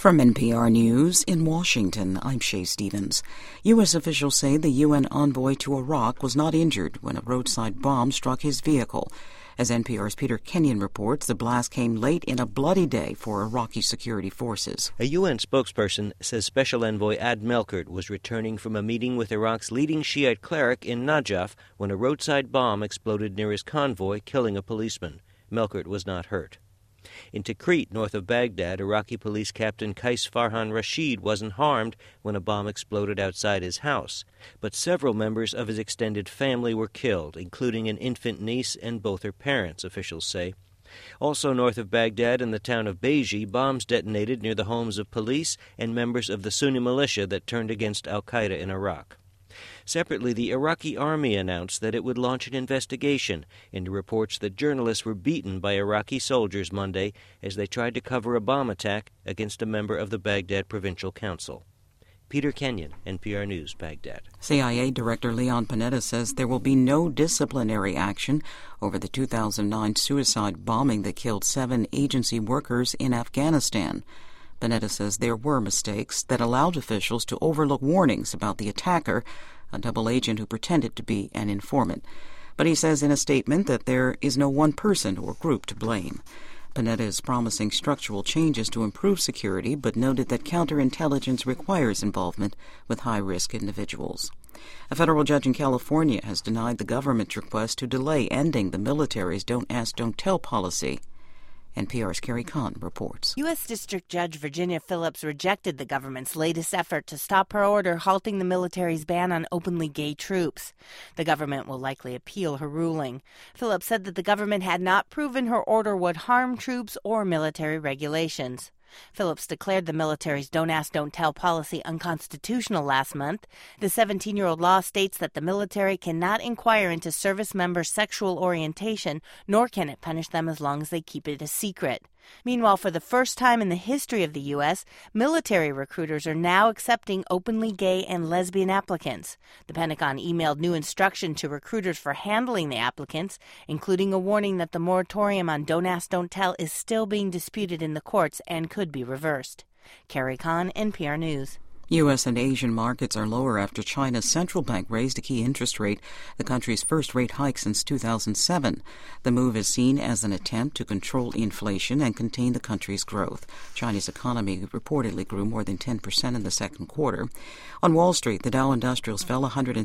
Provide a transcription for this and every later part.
From NPR News in Washington, I'm Shay Stevens. U.S. officials say the UN envoy to Iraq was not injured when a roadside bomb struck his vehicle. As NPR's Peter Kenyon reports, the blast came late in a bloody day for Iraqi security forces. A UN spokesperson says Special Envoy Ad Melkert was returning from a meeting with Iraq's leading Shiite cleric in Najaf when a roadside bomb exploded near his convoy, killing a policeman. Melkert was not hurt. In Tikrit, north of Baghdad, Iraqi police captain Qais Farhan Rashid wasn't harmed when a bomb exploded outside his house, but several members of his extended family were killed, including an infant niece and both her parents, officials say. Also north of Baghdad, in the town of Beji, bombs detonated near the homes of police and members of the Sunni militia that turned against al-Qaeda in Iraq. Separately, the Iraqi army announced that it would launch an investigation into reports that journalists were beaten by Iraqi soldiers Monday as they tried to cover a bomb attack against a member of the Baghdad Provincial Council. Peter Kenyon, NPR News, Baghdad. CIA Director Leon Panetta says there will be no disciplinary action over the 2009 suicide bombing that killed 7 agency workers in Afghanistan. Panetta says there were mistakes that allowed officials to overlook warnings about the attacker, a double agent who pretended to be an informant. But he says in a statement that there is no one person or group to blame. Panetta is promising structural changes to improve security, but noted that counterintelligence requires involvement with high-risk individuals. A federal judge in California has denied the government's request to delay ending the military's Don't Ask, Don't Tell policy. NPR's Carrie Kahn reports. U.S. District Judge Virginia Phillips rejected the government's latest effort to stop her order halting the military's ban on openly gay troops. The government will likely appeal her ruling. Phillips said that the government had not proven her order would harm troops or military regulations. Phillips declared the military's Don't Ask, Don't Tell policy unconstitutional last month. The 17-year-old law states that the military cannot inquire into service members' sexual orientation, nor can it punish them as long as they keep it a secret. Meanwhile, for the first time in the history of the U.S., military recruiters are now accepting openly gay and lesbian applicants. The Pentagon emailed new instruction to recruiters for handling the applicants, including a warning that the moratorium on Don't Ask, Don't Tell is still being disputed in the courts and could be reversed. Carrie Kahn, NPR News. U.S. and Asian markets are lower after China's central bank raised a key interest rate, the country's first rate hike since 2007. The move is seen as an attempt to control inflation and contain the country's growth. China's economy reportedly grew more than 10% in the second quarter. On Wall Street, the Dow Industrials fell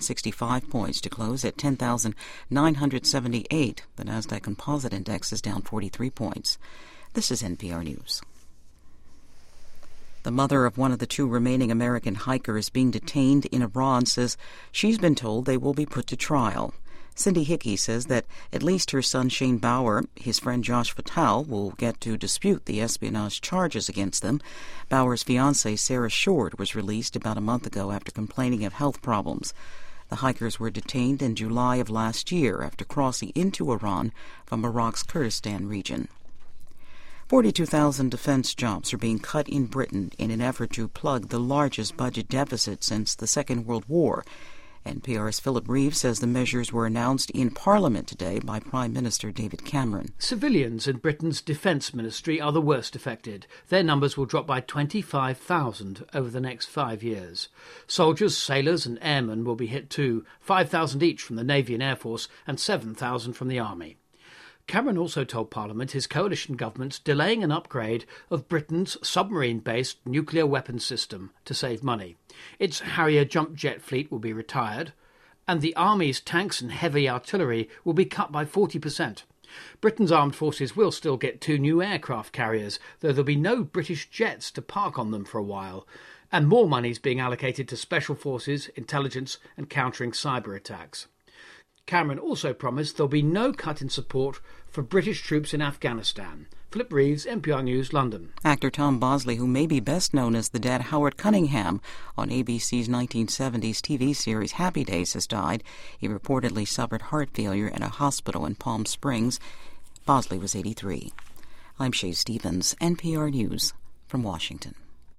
165 points to close at 10,978. The Nasdaq Composite Index is down 43 points. This is NPR News. The mother of one of the 2 remaining American hikers being detained in Iran says she's been told they will be put to trial. Cindy Hickey says that at least her son Shane Bauer, his friend Josh Fatal, will get to dispute the espionage charges against them. Bauer's fiancée Sarah Short was released about a month ago after complaining of health problems. The hikers were detained in July of last year after crossing into Iran from Iraq's Kurdistan region. 42,000 defense jobs are being cut in Britain in an effort to plug the largest budget deficit since the Second World War. NPR's Philip Reeves says the measures were announced in Parliament today by Prime Minister David Cameron. Civilians in Britain's Defence Ministry are the worst affected. Their numbers will drop by 25,000 over the next 5 years. Soldiers, sailors and airmen will be hit too, 5,000 each from the Navy and Air Force and 7,000 from the Army. Cameron also told Parliament his coalition government's delaying an upgrade of Britain's submarine-based nuclear weapons system to save money. Its Harrier jump jet fleet will be retired, and the Army's tanks and heavy artillery will be cut by 40%. Britain's armed forces will still get 2 new aircraft carriers, though there'll be no British jets to park on them for a while. And more money is being allocated to special forces, intelligence and countering cyber attacks. Cameron also promised there'll be no cut in support for British troops in Afghanistan. Philip Reeves, NPR News, London. Actor Tom Bosley, who may be best known as the dad Howard Cunningham on ABC's 1970s TV series Happy Days, has died. He reportedly suffered heart failure in a hospital in Palm Springs. Bosley was 83. I'm Shay Stevens, NPR News from Washington.